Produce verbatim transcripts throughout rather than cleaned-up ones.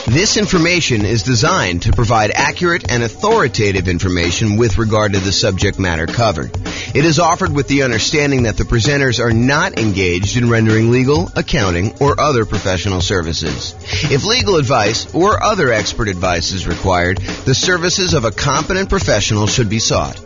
This information is designed to provide accurate and authoritative information with regard to the subject matter covered. It is offered with the understanding that the presenters are not engaged in rendering legal, accounting, or other professional services. If legal advice or other expert advice is required, the services of a competent professional should be sought.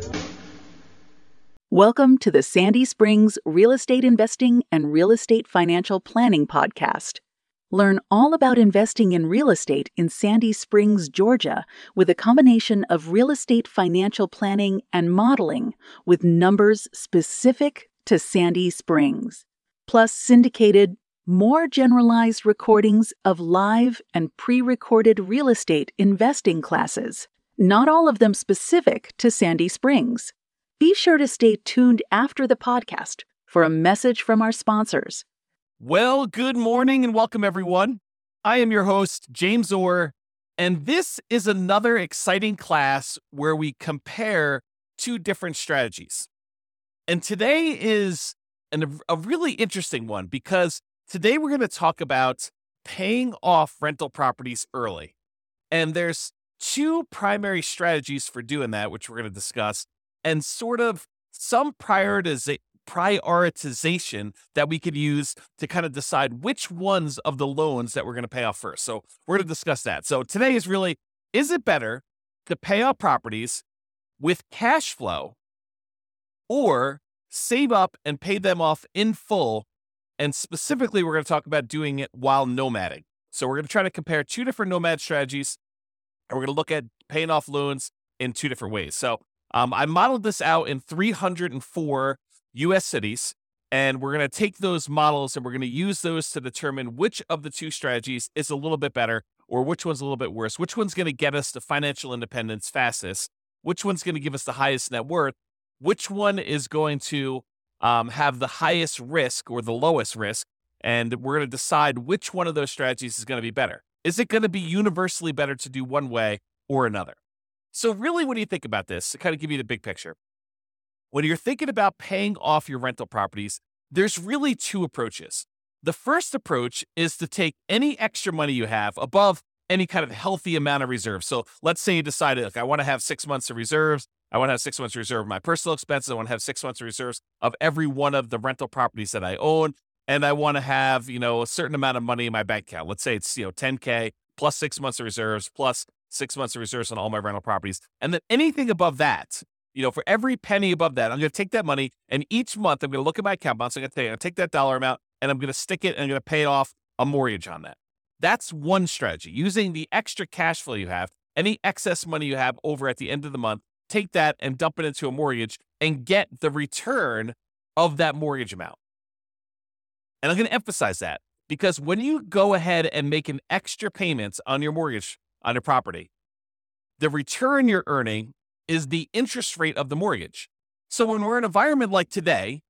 Welcome to the Sandy Springs Real Estate Investing and Real Estate Financial Planning Podcast. Learn all about investing in real estate in Sandy Springs, Georgia, with a combination of real estate financial planning and modeling with numbers specific to Sandy Springs, plus syndicated, more generalized recordings of live and pre-recorded real estate investing classes, not all of them specific to Sandy Springs. Be sure to stay tuned after the podcast for a message from our sponsors. Well, good morning and welcome, everyone. I am your host, James Orr, and this is another exciting class where we compare two different strategies. And today is an, a really interesting one because today we're going to talk about paying off rental properties early. And there's two primary strategies for doing that, which we're going to discuss, and sort of some prioritization. prioritization that we could use to kind of decide which ones of the loans that we're going to pay off first. So we're going to discuss that. So today is really, is it better to pay off properties with cash flow or save up and pay them off in full? And specifically, we're going to talk about doing it while nomading. So we're going to try to compare two different nomad strategies, and we're going to look at paying off loans in two different ways. So um, I modeled this out in three hundred four U S cities, and we're going to take those models and we're going to use those to determine which of the two strategies is a little bit better or which one's a little bit worse, which one's going to get us to financial independence fastest, which one's going to give us the highest net worth, which one is going to um, have the highest risk or the lowest risk, and we're going to decide which one of those strategies is going to be better. Is it going to be universally better to do one way or another? So really, when you think about this, to kind of give you the big picture, when you're thinking about paying off your rental properties, there's really two approaches. The first approach is to take any extra money you have above any kind of healthy amount of reserves. So let's say you decided, look, I want to have six months of reserves. I want to have six months of reserve of my personal expenses. I want to have six months of reserves of every one of the rental properties that I own. And I want to have, you know, a certain amount of money in my bank account. Let's say it's, you know, ten K plus six months of reserves plus six months of reserves on all my rental properties. And then anything above that, you know, for every penny above that, I'm going to take that money, and each month I'm going to look at my account balance. I'm going to take, I'm going to take that dollar amount, and I'm going to stick it, and I'm going to pay off a mortgage on that. That's one strategy. Using the extra cash flow you have, any excess money you have over at the end of the month, take that and dump it into a mortgage and get the return of that mortgage amount. And I'm going to emphasize that because when you go ahead and make an extra payments on your mortgage on your property, the return you're earning is the interest rate of the mortgage. So when we're in an environment like today,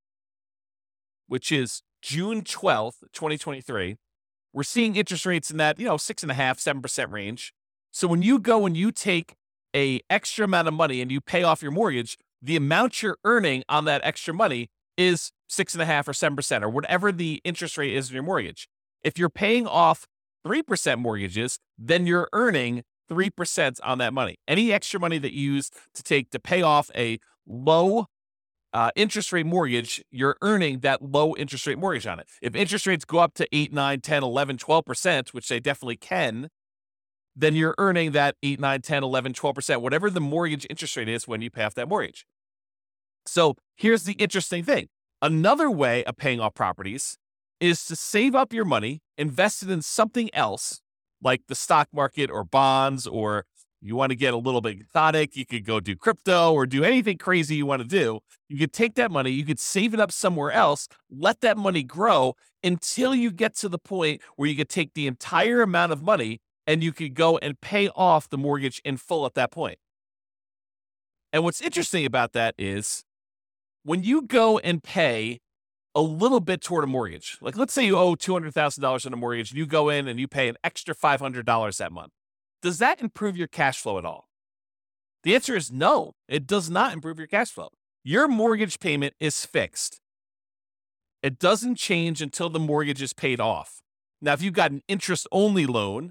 which is June twelfth, twenty twenty-three, we're seeing interest rates in that, you know, six and a half, seven percent range. So when you go and you take a extra amount of money and you pay off your mortgage, the amount you're earning on that extra money is six and a half or seven percent or whatever the interest rate is in your mortgage. If you're paying off three percent mortgages, then you're earning three percent on that money. Any extra money that you use to take to pay off a low uh, interest rate mortgage, you're earning that low interest rate mortgage on it. If interest rates go up to eight, nine, ten, eleven, twelve percent, which they definitely can, then you're earning that eight, nine, ten, eleven, twelve percent, whatever the mortgage interest rate is when you pay off that mortgage. So here's the interesting thing. Another way of paying off properties is to save up your money, invest it in something else, like the stock market or bonds, or you want to get a little bit exotic, you could go do crypto or do anything crazy you want to do. You could take that money, you could save it up somewhere else, let that money grow until you get to the point where you could take the entire amount of money and you could go and pay off the mortgage in full at that point. And what's interesting about that is when you go and pay a little bit toward a mortgage, like let's say you owe two hundred thousand dollars on a mortgage and you go in and you pay an extra five hundred dollars that month. Does that improve your cash flow at all? The answer is no, it does not improve your cash flow. Your mortgage payment is fixed. It doesn't change until the mortgage is paid off. Now, if you've got an interest-only loan,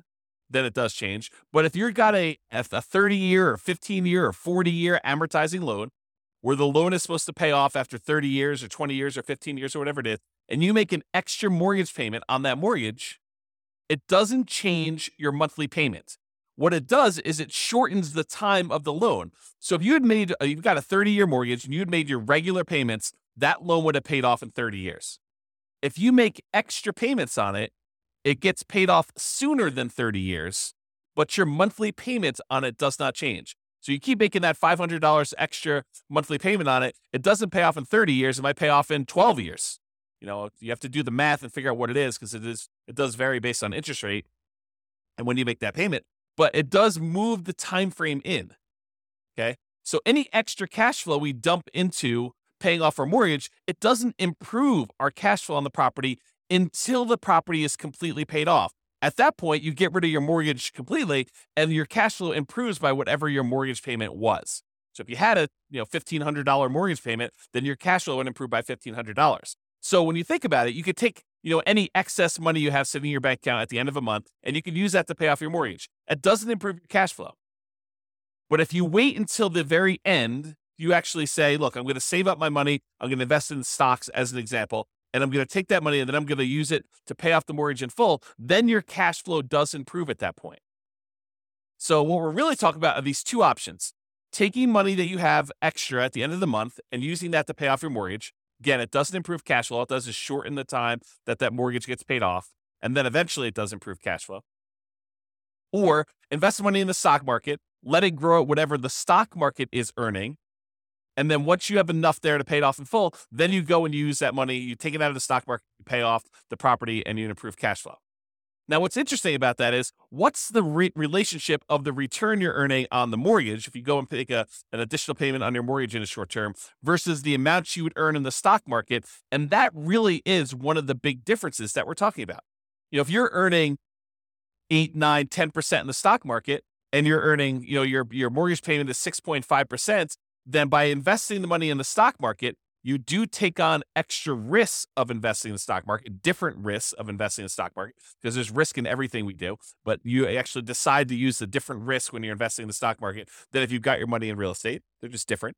then it does change. But if you've got a, a thirty year or fifteen year or forty year amortizing loan, where the loan is supposed to pay off after thirty years or twenty years or fifteen years or whatever it is, and you make an extra mortgage payment on that mortgage, it doesn't change your monthly payment. What it does is it shortens the time of the loan. So if you had made, you've got a thirty year mortgage and you had made your regular payments, that loan would have paid off in thirty years. If you make extra payments on it, it gets paid off sooner than thirty years, but your monthly payment on it does not change. So you keep making that five hundred dollars extra monthly payment on it. It doesn't pay off in thirty years. It might pay off in twelve years. You know, you have to do the math and figure out what it is because it is, it does vary based on interest rate and when you make that payment, but it does move the time frame in. Okay. So any extra cash flow we dump into paying off our mortgage, it doesn't improve our cash flow on the property until the property is completely paid off. At that point, you get rid of your mortgage completely and your cash flow improves by whatever your mortgage payment was. So if you had a you know fifteen hundred dollars mortgage payment, then your cash flow would improve by fifteen hundred dollars. So when you think about it, you could take you know any excess money you have sitting in your bank account at the end of a month, and you could use that to pay off your mortgage. It doesn't improve your cash flow. But if you wait until the very end, you actually say, look, I'm going to save up my money. I'm going to invest in stocks as an example. And I'm going to take that money and then I'm going to use it to pay off the mortgage in full, then your cash flow does improve at that point. So what we're really talking about are these two options. Taking money that you have extra at the end of the month and using that to pay off your mortgage. Again, it doesn't improve cash flow. All it does is shorten the time that that mortgage gets paid off. And then eventually it does improve cash flow. Or invest money in the stock market, let it grow at whatever the stock market is earning. And then once you have enough there to pay it off in full, then you go and you use that money, you take it out of the stock market, you pay off the property, and you improve cash flow. Now, what's interesting about that is what's the re- relationship of the return you're earning on the mortgage, if you go and take a, an additional payment on your mortgage in the short term, versus the amount you would earn in the stock market. And that really is one of the big differences that we're talking about. You know, if you're earning eight, nine, ten percent in the stock market, and you're earning, you know, your, your mortgage payment is six point five percent, then by investing the money in the stock market, you do take on extra risks of investing in the stock market, different risks of investing in the stock market, because there's risk in everything we do, but you actually decide to use the different risk when you're investing in the stock market than if you've got your money in real estate. They're just different.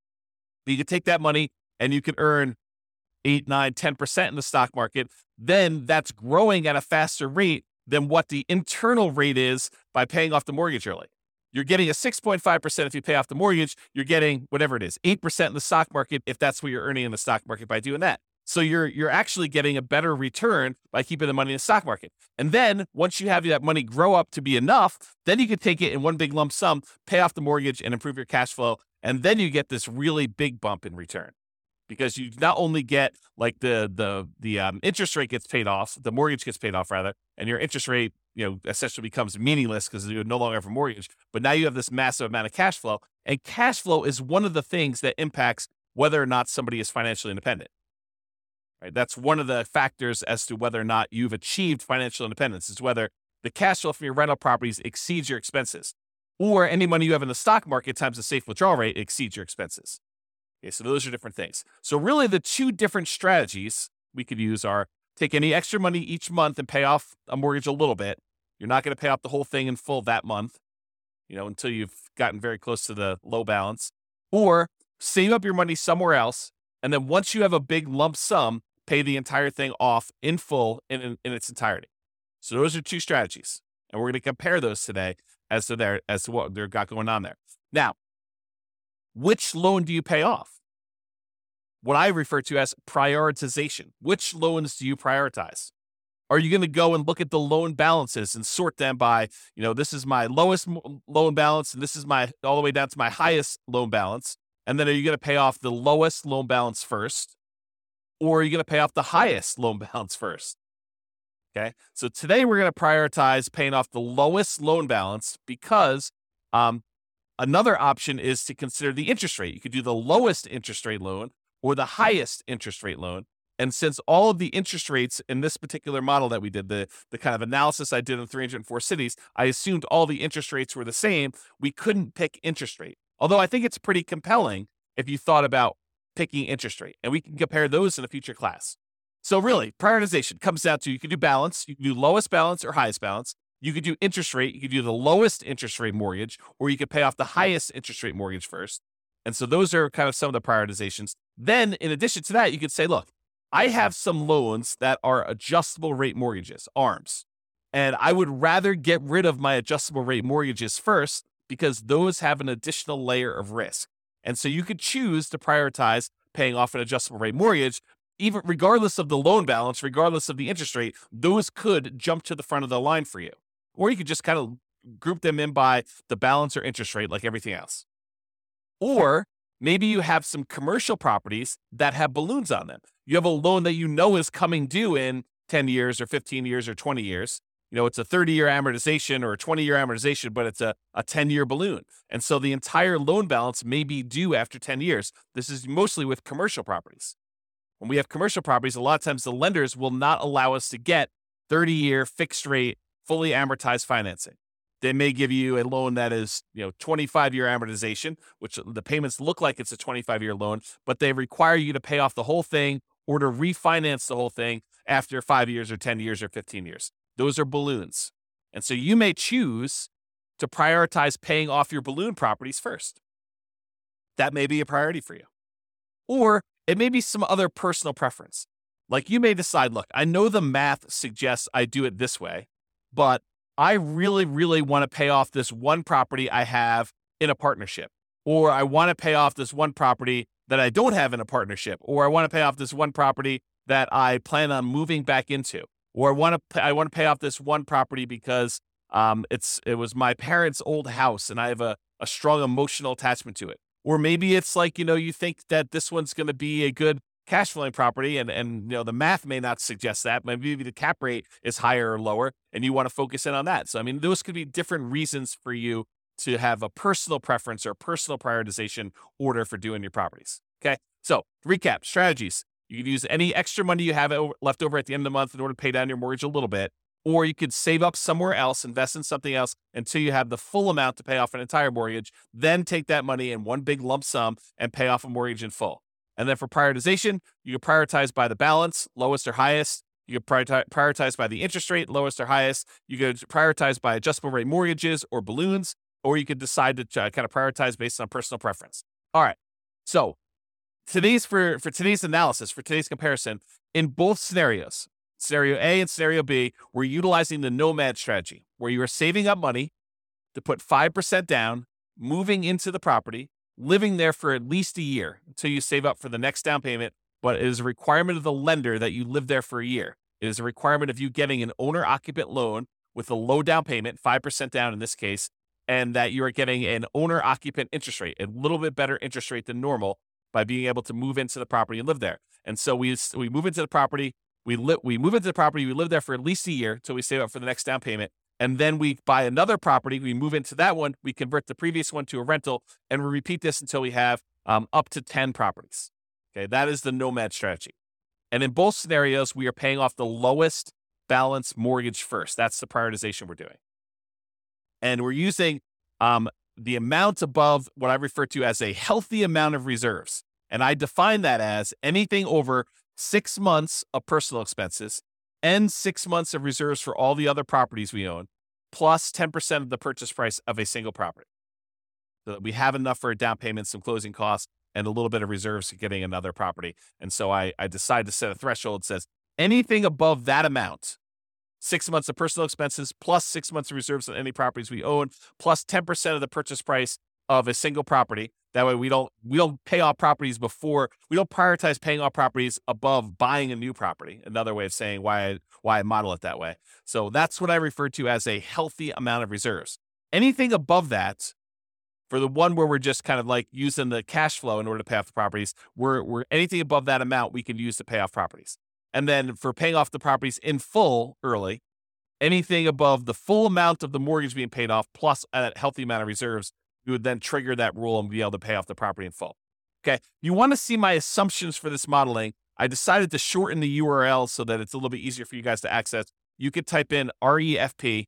But you can take that money and you can earn eight, nine, ten percent in the stock market. Then that's growing at a faster rate than what the internal rate is by paying off the mortgage early. You're getting a six point five percent if you pay off the mortgage. You're getting whatever it is, eight percent in the stock market if that's what you're earning in the stock market by doing that. So you're you're actually getting a better return by keeping the money in the stock market. And then once you have that money grow up to be enough, then you can take it in one big lump sum, pay off the mortgage and improve your cash flow. And then you get this really big bump in return. Because you not only get like the the the um, interest rate gets paid off, the mortgage gets paid off rather, and your interest rate, you know, essentially becomes meaningless because you no longer have a mortgage. But now you have this massive amount of cash flow, and cash flow is one of the things that impacts whether or not somebody is financially independent. Right? That's one of the factors as to whether or not you've achieved financial independence is whether the cash flow from your rental properties exceeds your expenses, or any money you have in the stock market times the safe withdrawal rate exceeds your expenses. Okay, so those are different things. So really the two different strategies we could use are take any extra money each month and pay off a mortgage a little bit. You're not going to pay off the whole thing in full that month, you know, until you've gotten very close to the low balance, or save up your money somewhere else. And then once you have a big lump sum, pay the entire thing off in full in, in, in its entirety. So those are two strategies. And we're going to compare those today as to their, as to what they've got going on there. Now, which loan do you pay off? What I refer to as prioritization. Which loans do you prioritize? Are you going to go and look at the loan balances and sort them by, you know, this is my lowest loan balance and this is my all the way down to my highest loan balance? And then are you going to pay off the lowest loan balance first? Or are you going to pay off the highest loan balance first? Okay. So today we're going to prioritize paying off the lowest loan balance because um, another option is to consider the interest rate. You could do the lowest interest rate loan or the highest interest rate loan. And since all of the interest rates in this particular model that we did, the, the kind of analysis I did in three hundred four cities, I assumed all the interest rates were the same. We couldn't pick interest rate. Although I think it's pretty compelling if you thought about picking interest rate. And we can compare those in a future class. So really, prioritization comes down to you can do balance. You can do lowest balance or highest balance. You could do interest rate. You could do the lowest interest rate mortgage, or you could pay off the highest interest rate mortgage first. And so those are kind of some of the prioritizations. Then in addition to that, you could say, look, I have some loans that are adjustable rate mortgages, A R Ms. And I would rather get rid of my adjustable rate mortgages first because those have an additional layer of risk. And so you could choose to prioritize paying off an adjustable rate mortgage, even regardless of the loan balance, regardless of the interest rate. Those could jump to the front of the line for you. Or you could just kind of group them in by the balance or interest rate like everything else. Or maybe you have some commercial properties that have balloons on them. You have a loan that you know is coming due in ten years or fifteen years or twenty years. You know, it's a thirty-year amortization or a twenty-year amortization, but it's a, a ten-year balloon. And so the entire loan balance may be due after ten years. This is mostly with commercial properties. When we have commercial properties, a lot of times the lenders will not allow us to get thirty-year fixed rate, fully amortized financing. They may give you a loan that is, you know, twenty-five-year amortization, which the payments look like it's a twenty-five-year loan, but they require you to pay off the whole thing or to refinance the whole thing after five years or ten years or fifteen years. Those are balloons. And so you may choose to prioritize paying off your balloon properties first. That may be a priority for you. Or it may be some other personal preference. Like you may decide, look, I know the math suggests I do it this way, but I really, really want to pay off this one property I have in a partnership. Or I want to pay off this one property that I don't have in a partnership. Or I want to pay off this one property that I plan on moving back into. Or I want to I want to pay off this one property because um, it's it was my parents' old house and I have a, a strong emotional attachment to it. Or maybe it's like, you know, you think that this one's going to be a good cash flowing property and, and, you know, the math may not suggest that. Maybe the cap rate is higher or lower and you want to focus in on that. So, I mean, those could be different reasons for you to have a personal preference or a personal prioritization order for doing your properties. Okay. So recap strategies. You could use any extra money you have left over at the end of the month in order to pay down your mortgage a little bit, or you could save up somewhere else, invest in something else until you have the full amount to pay off an entire mortgage, then take that money in one big lump sum and pay off a mortgage in full. And then for prioritization, you could prioritize by the balance, lowest or highest. You could prioritize, prioritize by the interest rate, lowest or highest. You could prioritize by adjustable rate mortgages or balloons, or you could decide to uh, kind of prioritize based on personal preference. All right. So today's for, for today's analysis, for today's comparison, in both scenarios, scenario A and scenario B, we're utilizing the nomad strategy, where you are saving up money to put five percent down, moving into the property, living there for at least a year until you save up for the next down payment. But it is a requirement of the lender that you live there for a year. It is a requirement of you getting an owner-occupant loan with a low down payment, five percent down in this case, and that you are getting an owner-occupant interest rate, a little bit better interest rate than normal, by being able to move into the property and live there. And so we we move into the property, we li- we move into the property, we live there for at least a year until we save up for the next down payment. And then we buy another property, we move into that one, we convert the previous one to a rental, and we repeat this until we have um, up to ten properties. Okay, that is the nomad strategy. And in both scenarios, we are paying off the lowest balance mortgage first. That's the prioritization we're doing. And we're using um, the amount above what I refer to as a healthy amount of reserves. And I define that as anything over six months of personal expenses and six months of reserves for all the other properties we own, plus ten percent of the purchase price of a single property. So that we have enough for a down payment, some closing costs, and a little bit of reserves for getting another property. And so I, I decide to set a threshold that says anything above that amount, six months of personal expenses, plus six months of reserves on any properties we own, plus ten percent of the purchase price of a single property. That way we don't we don't pay off properties before, we don't prioritize paying off properties above buying a new property. Another way of saying why I, why I model it that way. So that's what I refer to as a healthy amount of reserves. Anything above that, for the one where we're just kind of like using the cash flow in order to pay off the properties, we're, we're anything above that amount we can use to pay off properties. And then for paying off the properties in full early, anything above the full amount of the mortgage being paid off plus a healthy amount of reserves, you would then trigger that rule and be able to pay off the property in full. Okay. You want to see my assumptions for this modeling. I decided to shorten the U R L so that it's a little bit easier for you guys to access. You could type in refp.info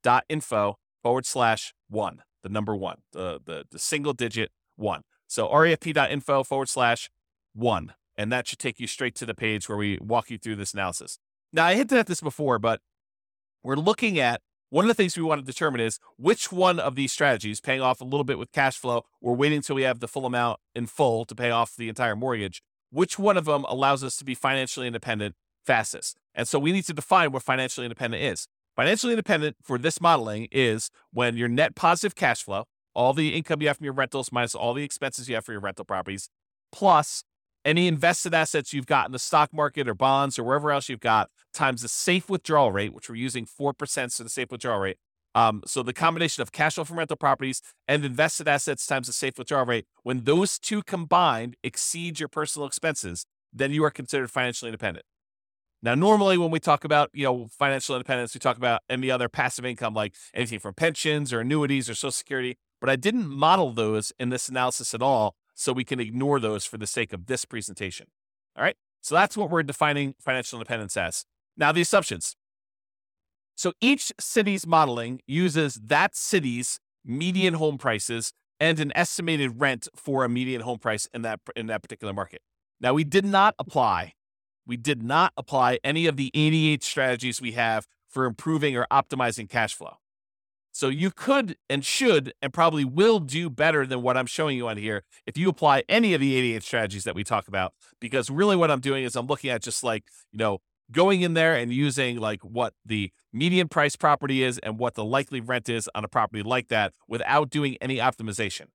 forward slash one, the number one, the, the, the single digit one. So refp.info forward slash one. And that should take you straight to the page where we walk you through this analysis. Now, I hinted at this before, but we're looking at one of the things we want to determine is which one of these strategies, paying off a little bit with cash flow or waiting until we have the full amount in full to pay off the entire mortgage, which one of them allows us to be financially independent fastest? And so we need to define what financially independent is. Financially independent for this modeling is when your net positive cash flow, all the income you have from your rentals minus all the expenses you have for your rental properties, plus any invested assets you've got in the stock market or bonds or wherever else you've got, times the safe withdrawal rate, which we're using four percent to the safe withdrawal rate. Um, so the combination of cash flow from rental properties and invested assets times the safe withdrawal rate, when those two combined exceed your personal expenses, then you are considered financially independent. Now, normally when we talk about, you know, financial independence, we talk about any other passive income, like anything from pensions or annuities or Social Security, but I didn't model those in this analysis at all, so we can ignore those for the sake of this presentation. All right, so that's what we're defining financial independence as. Now, the assumptions. So each city's modeling uses that city's median home prices and an estimated rent for a median home price in that in that particular market. Now, we did not apply, we did not apply any of the eighty-eight strategies we have for improving or optimizing cash flow. So you could and should and probably will do better than what I'm showing you on here if you apply any of the eighty-eight strategies that we talk about, because really what I'm doing is I'm looking at just like, you know, going in there and using like what the median price property is and what the likely rent is on a property like that without doing any optimization.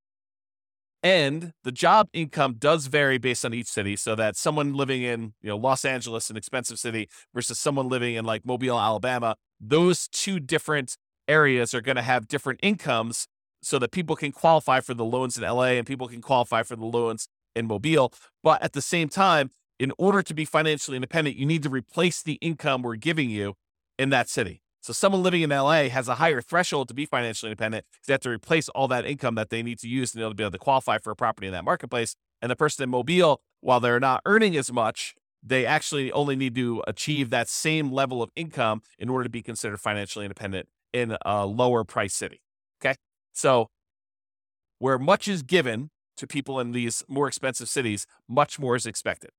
And the job income does vary based on each city, so that someone living in, you know, Los Angeles, an expensive city, versus someone living in like Mobile, Alabama, those two different areas are going to have different incomes so that people can qualify for the loans in L A and people can qualify for the loans in Mobile. But at the same time, in order to be financially independent, you need to replace the income we're giving you in that city. So someone living in L A has a higher threshold to be financially independent because they have to replace all that income that they need to use to be able to qualify for a property in that marketplace. And the person in Mobile, while they're not earning as much, they actually only need to achieve that same level of income in order to be considered financially independent in a lower price city. Okay. So where much is given to people in these more expensive cities, much more is expected.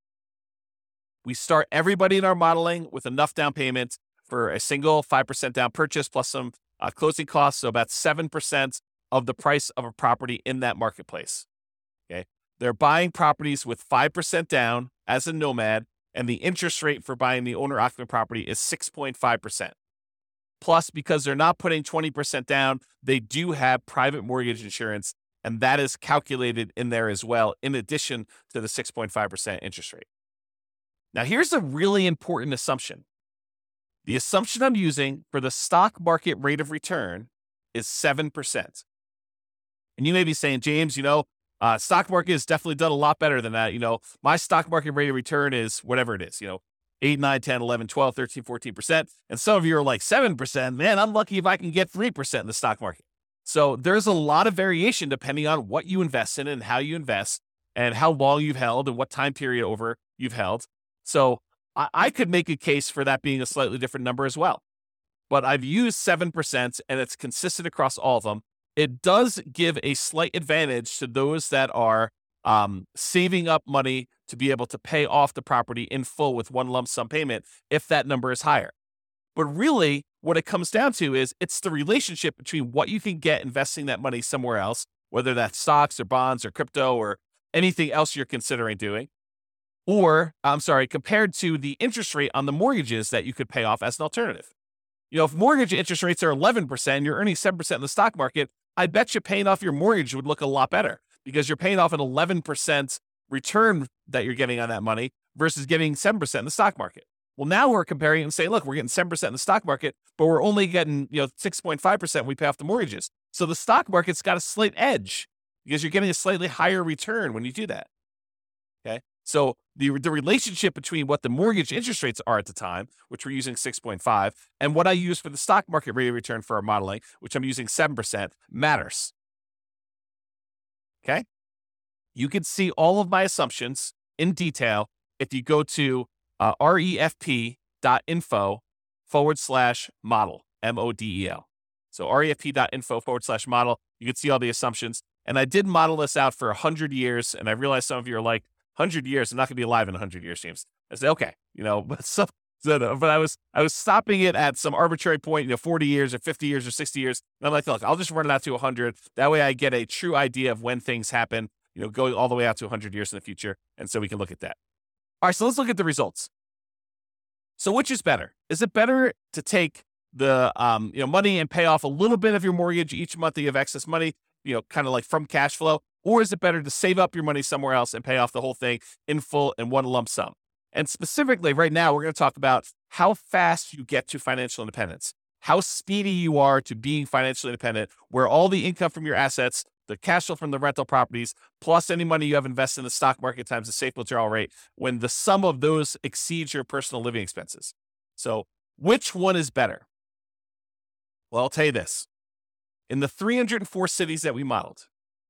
We start everybody in our modeling with enough down payment for a single five percent down purchase plus some uh, closing costs. So about seven percent of the price of a property in that marketplace. Okay. They're buying properties with five percent down as a nomad, and the interest rate for buying the owner occupant property is six point five percent. Plus, because they're not putting twenty percent down, they do have private mortgage insurance, and that is calculated in there as well, in addition to the six point five percent interest rate. Now, here's a really important assumption. The assumption I'm using for the stock market rate of return is seven percent. And you may be saying, James, you know, uh, stock market has definitely done a lot better than that. You know, my stock market rate of return is whatever it is, you know, eight, nine, ten, eleven, twelve, thirteen, fourteen percent. And some of you are like seven percent. Man, I'm lucky if I can get three percent in the stock market. So there's a lot of variation depending on what you invest in and how you invest and how long you've held and what time period over you've held. So I, I could make a case for that being a slightly different number as well. But I've used seven percent and it's consistent across all of them. It does give a slight advantage to those that are um, saving up money to be able to pay off the property in full with one lump sum payment if that number is higher. But really, what it comes down to is it's the relationship between what you can get investing that money somewhere else, whether that's stocks or bonds or crypto or anything else you're considering doing, or, I'm sorry, compared to the interest rate on the mortgages that you could pay off as an alternative. You know, if mortgage interest rates are eleven percent and you're earning seven percent in the stock market, I bet you paying off your mortgage would look a lot better because you're paying off an eleven percent return that you're getting on that money versus getting seven percent in the stock market. Well, now we're comparing and saying, look, we're getting seven percent in the stock market, but we're only getting, you know, six point five percent when we pay off the mortgages. So the stock market's got a slight edge because you're getting a slightly higher return when you do that. Okay. So the, the relationship between what the mortgage interest rates are at the time, which we're using six point five, and what I use for the stock market rate of return for our modeling, which I'm using seven percent, matters. Okay. You can see all of my assumptions in detail if you go to uh, refp.info forward slash model, M O D E L. So refp.info forward slash model. You can see all the assumptions. And I did model this out for one hundred years. And I realize some of you are like, one hundred years, I'm not going to be alive in one hundred years, James. I said, okay, you know, but some, So, no, but I was I was stopping it at some arbitrary point, you know, forty years or fifty years or sixty years. And I'm like, look, I'll just run it out to one hundred. That way I get a true idea of when things happen, you know, going all the way out to one hundred years in the future. And so we can look at that. All right, so let's look at the results. So which is better? Is it better to take the um, you know, money and pay off a little bit of your mortgage each month that you have excess money, you know, kind of like from cash flow? Or is it better to save up your money somewhere else and pay off the whole thing in full in one lump sum? And specifically right now, we're going to talk about how fast you get to financial independence, how speedy you are to being financially independent, where all the income from your assets, the cash flow from the rental properties, plus any money you have invested in the stock market times the safe withdrawal rate, when the sum of those exceeds your personal living expenses. So which one is better? Well, I'll tell you this. In the three hundred four cities that we modeled,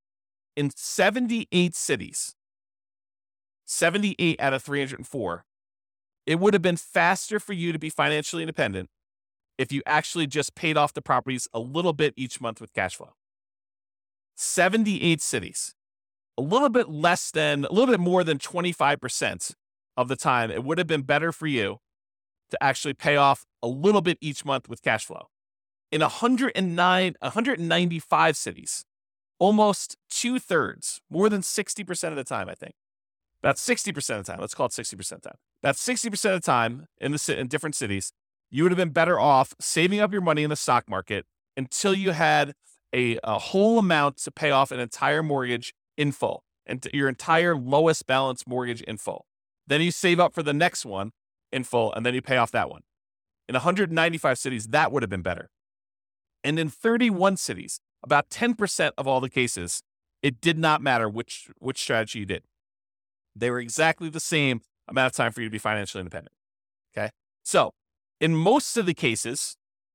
in seventy-eight cities, seventy-eight out of three hundred four, it would have been faster for you to be financially independent if you actually just paid off the properties a little bit each month with cash flow. seventy-eight cities, a little bit less than, a little bit more than twenty-five percent of the time, it would have been better for you to actually pay off a little bit each month with cash flow. In one hundred nine, one hundred ninety-five cities, almost two thirds, more than sixty percent of the time, I think, about sixty percent of the time, let's call it sixty percent of the time, about sixty percent of the time in the in different cities, you would have been better off saving up your money in the stock market until you had a, a whole amount to pay off an entire mortgage in full, and your entire lowest balance mortgage in full. Then you save up for the next one in full, and then you pay off that one. In one hundred ninety-five cities, that would have been better. And in thirty-one cities, about ten percent of all the cases, it did not matter which which strategy you did. They were exactly the same amount of time for you to be financially independent. Okay? So, in most of the cases,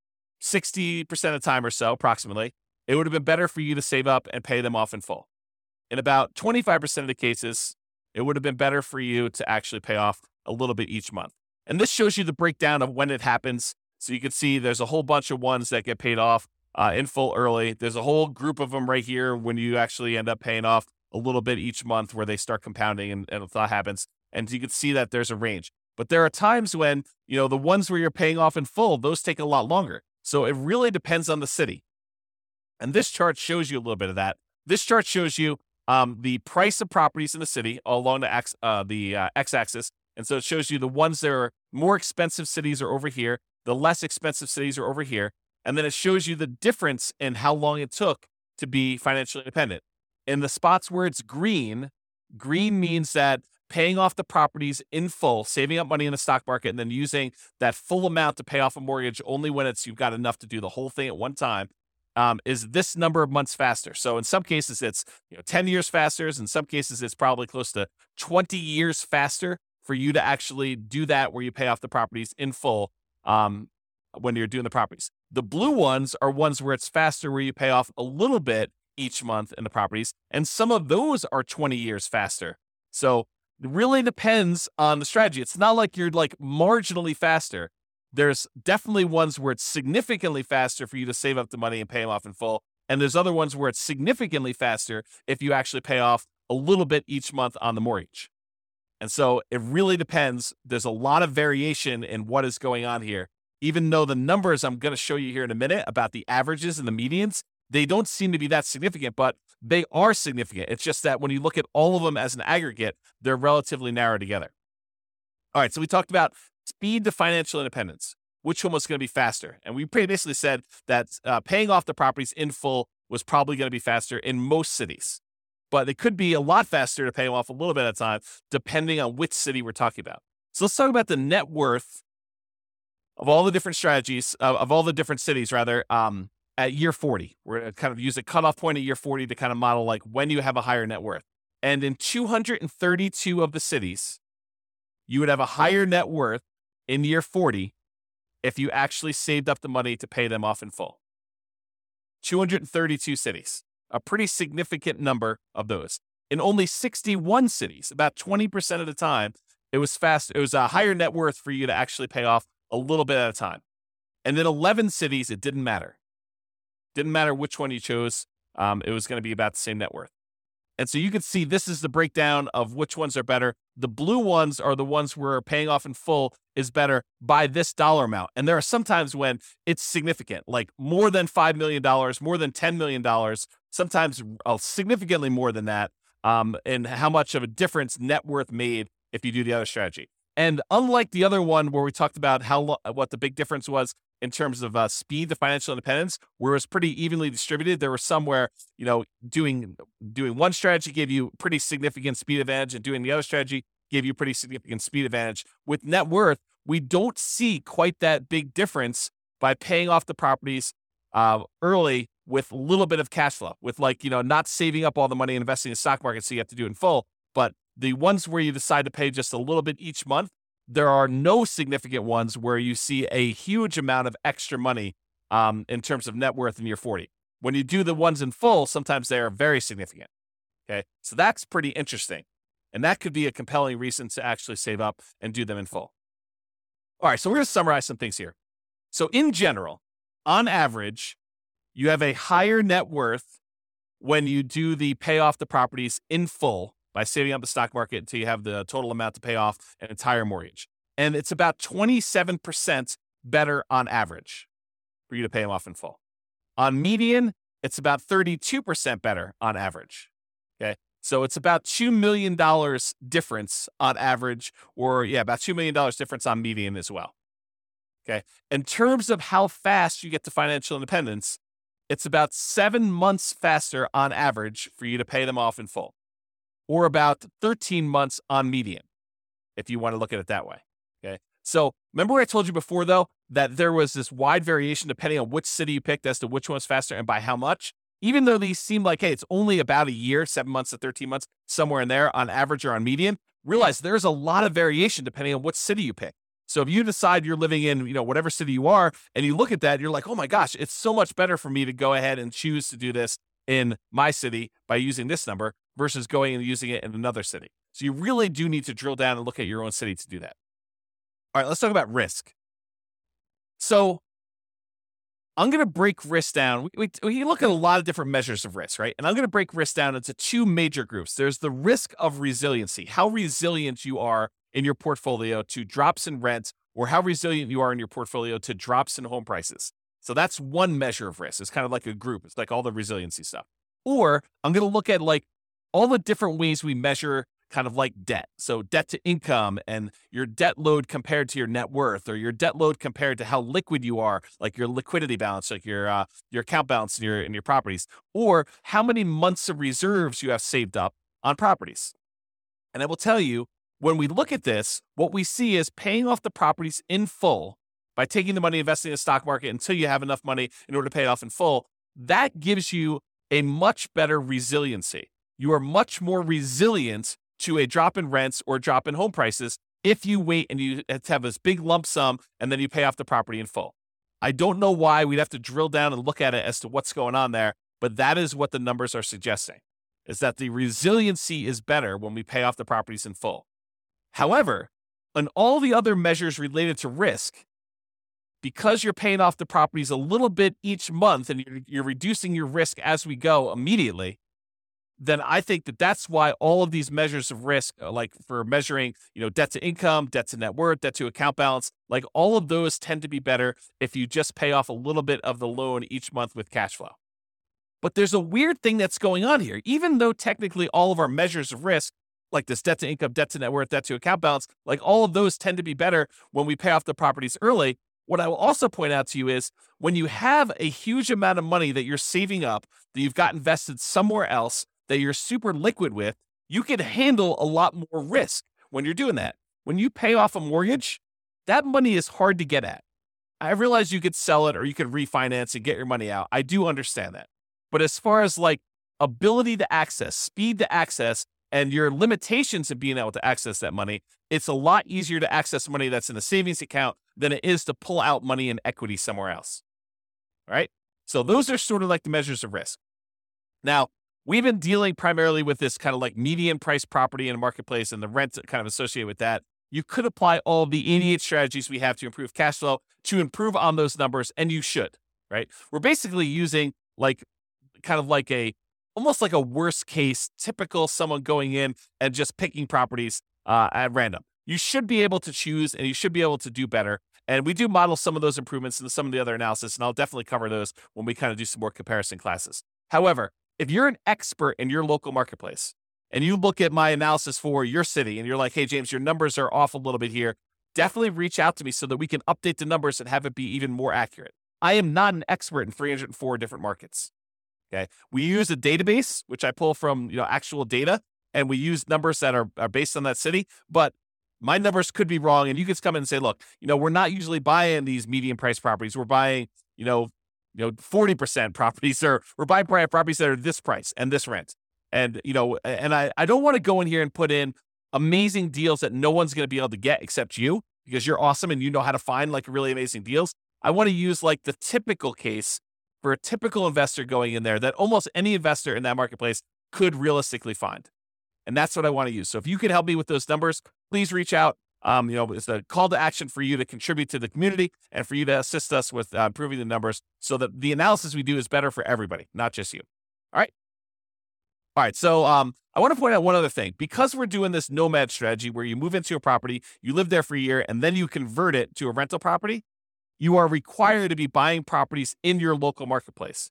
sixty percent of the time or so, approximately, it would have been better for you to save up and pay them off in full. In about twenty-five percent of the cases, it would have been better for you to actually pay off a little bit each month. And this shows you the breakdown of when it happens. So you can see there's a whole bunch of ones that get paid off uh, in full early. There's a whole group of them right here when you actually end up paying off a little bit each month where they start compounding and, and that happens. And you can see that there's a range. But there are times when, you know, the ones where you're paying off in full, those take a lot longer. So it really depends on the city. And this chart shows you a little bit of that. This chart shows you um, the price of properties in the city along the, x, uh, the uh, x-axis. And so it shows you the ones that are more expensive cities are over here. The less expensive cities are over here. And then it shows you the difference in how long it took to be financially independent. In the spots where it's green, green means that paying off the properties in full, saving up money in the stock market, and then using that full amount to pay off a mortgage only when it's you've got enough to do the whole thing at one time, um, is this number of months faster. So in some cases, it's you know ten years faster. In some cases, it's probably close to twenty years faster for you to actually do that where you pay off the properties in full um, when you're doing the properties. The blue ones are ones where it's faster, where you pay off a little bit each month in the properties. And some of those are twenty years faster. So it really depends on the strategy. It's not like you're like marginally faster. There's definitely ones where it's significantly faster for you to save up the money and pay them off in full. And there's other ones where it's significantly faster if you actually pay off a little bit each month on the mortgage. And so it really depends. There's a lot of variation in what is going on here. Even though the numbers I'm going to show you here in a minute about the averages and the medians, they don't seem to be that significant, but they are significant. It's just that when you look at all of them as an aggregate, they're relatively narrow together. All right, so we talked about speed to financial independence. Which one was going to be faster? And we basically said that uh, paying off the properties in full was probably going to be faster in most cities. But it could be a lot faster to pay them off a little bit at a time, depending on which city we're talking about. So let's talk about the net worth of all the different strategies, uh, of all the different cities, rather, um, at year forty. We're going to kind of use a cutoff point at year forty to kind of model like when you have a higher net worth. And in two hundred thirty-two of the cities, you would have a higher net worth in year forty if you actually saved up the money to pay them off in full. two hundred thirty-two cities, a pretty significant number of those. In only sixty-one cities, about twenty percent of the time, it was fast. It was a higher net worth for you to actually pay off a little bit at a time. And in eleven cities, it didn't matter. Didn't matter which one you chose. Um, it was going to be about the same net worth. And so you can see this is the breakdown of which ones are better. The blue ones are the ones where paying off in full is better by this dollar amount. And there are some times when it's significant, like more than five million dollars, more than ten million dollars, sometimes uh, significantly more than that, um, and how much of a difference net worth made if you do the other strategy. And unlike the other one where we talked about how lo- what the big difference was in terms of uh, speed to financial independence, where it was pretty evenly distributed, there were some where, you know, doing doing one strategy gave you pretty significant speed advantage, and doing the other strategy gave you pretty significant speed advantage. With net worth, we don't see quite that big difference by paying off the properties uh, early with a little bit of cash flow, with like, you know, not saving up all the money and investing in the stock market so you have to do it in full. But the ones where you decide to pay just a little bit each month, there are no significant ones where you see a huge amount of extra money um, in terms of net worth in year forty. When you do the ones in full, sometimes they are very significant. Okay, so that's pretty interesting. And that could be a compelling reason to actually save up and do them in full. All right, so we're going to summarize some things here. So in general, on average, you have a higher net worth when you do the pay off the properties in full by saving up the stock market until you have the total amount to pay off an entire mortgage. And it's about twenty-seven percent better on average for you to pay them off in full. On median, it's about thirty-two percent better on average. Okay. So it's about two million dollars difference on average, or yeah, about two million dollars difference on median as well. Okay. In terms of how fast you get to financial independence, it's about seven months faster on average for you to pay them off in full, or about thirteen months on median, if you want to look at it that way. Okay. So remember what I told you before, though, that there was this wide variation depending on which city you picked as to which one's faster and by how much. Even though these seem like, hey, it's only about a year, seven months to thirteen months, somewhere in there on average or on median, realize there's a lot of variation depending on what city you pick. So if you decide you're living in, you know, whatever city you are, and you look at that, you're like, oh my gosh, it's so much better for me to go ahead and choose to do this in my city by using this number versus going and using it in another city. So you really do need to drill down and look at your own city to do that. All right, let's talk about risk. So I'm going to break risk down. We, we, we look at a lot of different measures of risk, right? And I'm going to break risk down into two major groups. There's the risk of resiliency, how resilient you are in your portfolio to drops in rent, or how resilient you are in your portfolio to drops in home prices. So that's one measure of risk. It's kind of like a group. It's like all the resiliency stuff. Or I'm going to look at like all the different ways we measure kind of like debt. So debt to income and your debt load compared to your net worth, or your debt load compared to how liquid you are, like your liquidity balance, like your uh, your account balance in your in your properties, or how many months of reserves you have saved up on properties. And I will tell you, when we look at this, what we see is paying off the properties in full by taking the money, investing in the stock market until you have enough money in order to pay it off in full. That gives you a much better resiliency. You are much more resilient to a drop in rents or drop in home prices if you wait and you have this big lump sum and then you pay off the property in full. I don't know why. We'd have to drill down and look at it as to what's going on there, but that is what the numbers are suggesting, is that the resiliency is better when we pay off the properties in full. However, on all the other measures related to risk, because you're paying off the properties a little bit each month and you're, you're reducing your risk as we go immediately, then I think that that's why all of these measures of risk, like for measuring, you know, debt to income, debt to net worth, debt to account balance, like all of those tend to be better if you just pay off a little bit of the loan each month with cash flow. But there's a weird thing that's going on here. Even though technically all of our measures of risk, like this debt to income, debt to net worth, debt to account balance, like all of those tend to be better when we pay off the properties early. What I will also point out to you is when you have a huge amount of money that you're saving up, that you've got invested somewhere else, that you're super liquid with, you can handle a lot more risk when you're doing that. When you pay off a mortgage, that money is hard to get at. I realize you could sell it or you could refinance and get your money out. I do understand that. But as far as like ability to access, speed to access, and your limitations of being able to access that money, it's a lot easier to access money that's in a savings account than it is to pull out money in equity somewhere else. All right? So those are sort of like the measures of risk. Now, we've been dealing primarily with this kind of like median price property in a marketplace and the rent kind of associated with that. You could apply all the eighty-eight strategies we have to improve cash flow to improve on those numbers, and you should, right? We're basically using like kind of like a almost like a worst case, typical someone going in and just picking properties uh, at random. You should be able to choose and you should be able to do better. And we do model some of those improvements in some of the other analysis, and I'll definitely cover those when we kind of do some more comparison classes. However, if you're an expert in your local marketplace and you look at my analysis for your city and you're like, hey, James, your numbers are off a little bit here, definitely reach out to me so that we can update the numbers and have it be even more accurate. I am not an expert in three hundred four different markets. Okay. We use a database, which I pull from, you know, actual data, and we use numbers that are, are based on that city, but my numbers could be wrong. And you can come in and say, look, you know, we're not usually buying these medium price properties. We're buying, you know, you know, forty percent properties, or we're buying properties that are this price and this rent. And, you know, and I, I don't want to go in here and put in amazing deals that no one's going to be able to get except you, because you're awesome and you know how to find like really amazing deals. I want to use like the typical case for a typical investor going in there that almost any investor in that marketplace could realistically find. And that's what I want to use. So if you could help me with those numbers, please reach out. Um, you know, it's a call to action for you to contribute to the community and for you to assist us with uh, improving the numbers so that the analysis we do is better for everybody, not just you. All right. All right. So um, I want to point out one other thing. Because we're doing this nomad strategy where you move into a property, you live there for a year, and then you convert it to a rental property, you are required to be buying properties in your local marketplace.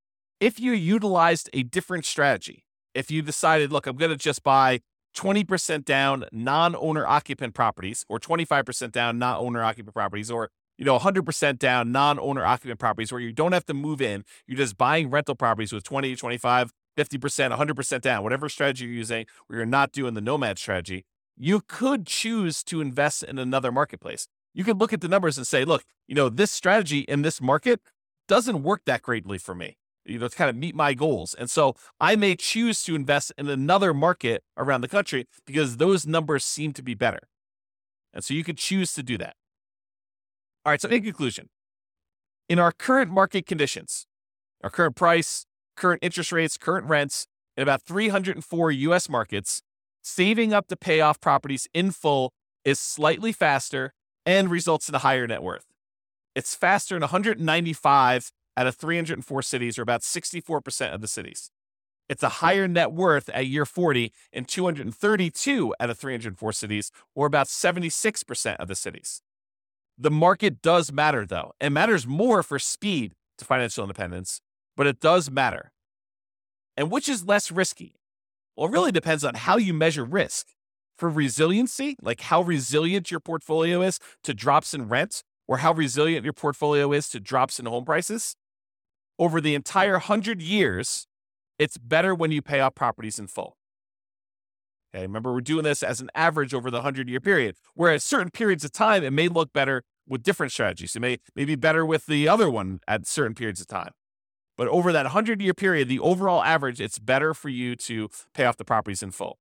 If you utilized a different strategy, if you decided, look, I'm going to just buy twenty percent down non-owner occupant properties, or twenty-five percent down non-owner occupant properties, or, you know, one hundred percent down non-owner occupant properties where you don't have to move in, you're just buying rental properties with twenty, twenty-five, fifty percent, one hundred percent down, whatever strategy you're using, where you're not doing the nomad strategy, you could choose to invest in another marketplace. You could look at the numbers and say, look, you know, this strategy in this market doesn't work that greatly for me, you know, to kind of meet my goals. And so I may choose to invest in another market around the country because those numbers seem to be better. And so you could choose to do that. All right. So in conclusion, in our current market conditions, our current price, current interest rates, current rents, in about three hundred four U S markets, saving up to pay off properties in full is slightly faster and results in a higher net worth. It's faster in one hundred ninety-five out of three hundred four cities, or about sixty-four percent of the cities. It's a higher net worth at year forty in two hundred thirty-two out of three hundred four cities, or about seventy-six percent of the cities. The market does matter, though. It matters more for speed to financial independence, but it does matter. And which is less risky? Well, it really depends on how you measure risk. For resiliency, like how resilient your portfolio is to drops in rent, or how resilient your portfolio is to drops in home prices, over the entire one hundred years, it's better when you pay off properties in full. Okay, remember, we're doing this as an average over the one hundred-year period, where at certain periods of time, it may look better with different strategies. It may, may be better with the other one at certain periods of time. But over that one hundred-year period, the overall average, it's better for you to pay off the properties in full.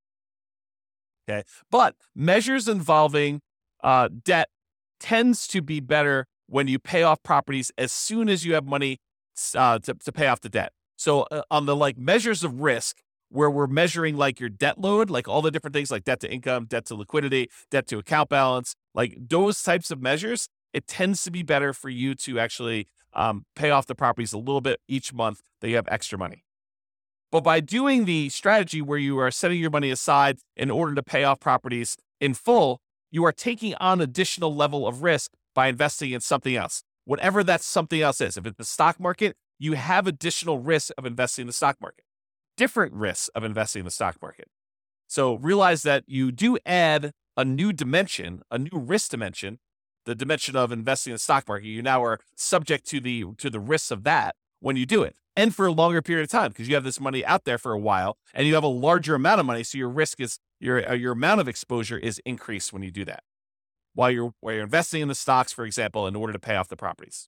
Okay, but measures involving uh, debt tends to be better when you pay off properties as soon as you have money uh, to, to pay off the debt. So uh, on the like measures of risk, where we're measuring like your debt load, like all the different things like debt to income, debt to liquidity, debt to account balance, like those types of measures, it tends to be better for you to actually um, pay off the properties a little bit each month that you have extra money. But by doing the strategy where you are setting your money aside in order to pay off properties in full, you are taking on additional level of risk by investing in something else, whatever that something else is. If it's the stock market, you have additional risks of investing in the stock market, different risks of investing in the stock market. So realize that you do add a new dimension, a new risk dimension, the dimension of investing in the stock market. You now are subject to the to the risks of that when you do it, and for a longer period of time, because you have this money out there for a while and you have a larger amount of money. So your risk is, your, uh, your amount of exposure is increased when you do that, while you're, while you're investing in the stocks, for example, in order to pay off the properties.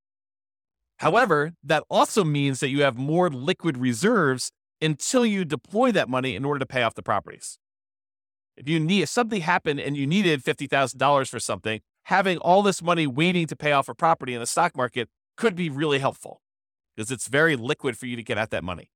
However, that also means that you have more liquid reserves until you deploy that money in order to pay off the properties. If you need, if something happened and you needed fifty thousand dollars for something, having all this money waiting to pay off a property in the stock market could be really helpful, because it's very liquid for you to get at that money.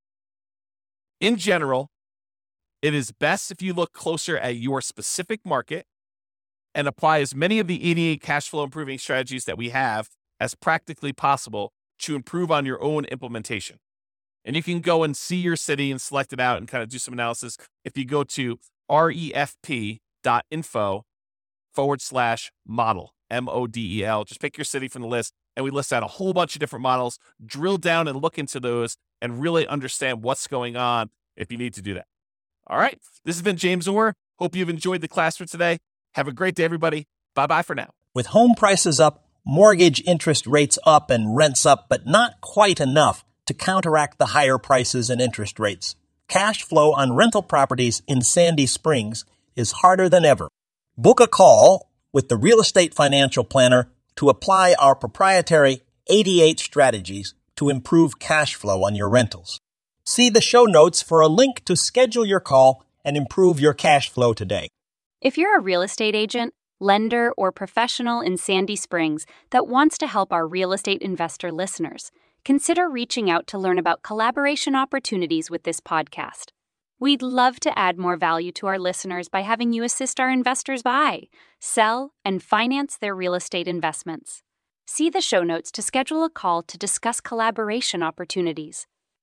In general, it is best if you look closer at your specific market and apply as many of the eighty-eight cash flow improving strategies that we have as practically possible to improve on your own implementation. And you can go and see your city and select it out and kind of do some analysis. If you go to refp.info forward slash model, M O D E L, just pick your city from the list. And we list out a whole bunch of different models, drill down and look into those and really understand what's going on if you need to do that. All right. This has been James Orr. Hope you've enjoyed the class for today. Have a great day, everybody. Bye-bye for now. With home prices up, mortgage interest rates up, and rents up, but not quite enough to counteract the higher prices and interest rates, cash flow on rental properties in Sandy Springs is harder than ever. Book a call with the Real Estate Financial Planner to apply our proprietary eighty-eight strategies to improve cash flow on your rentals. See the show notes for a link to schedule your call and improve your cash flow today. If you're a real estate agent, lender, or professional in Sandy Springs that wants to help our real estate investor listeners, consider reaching out to learn about collaboration opportunities with this podcast. We'd love to add more value to our listeners by having you assist our investors buy, sell, and finance their real estate investments. See the show notes to schedule a call to discuss collaboration opportunities.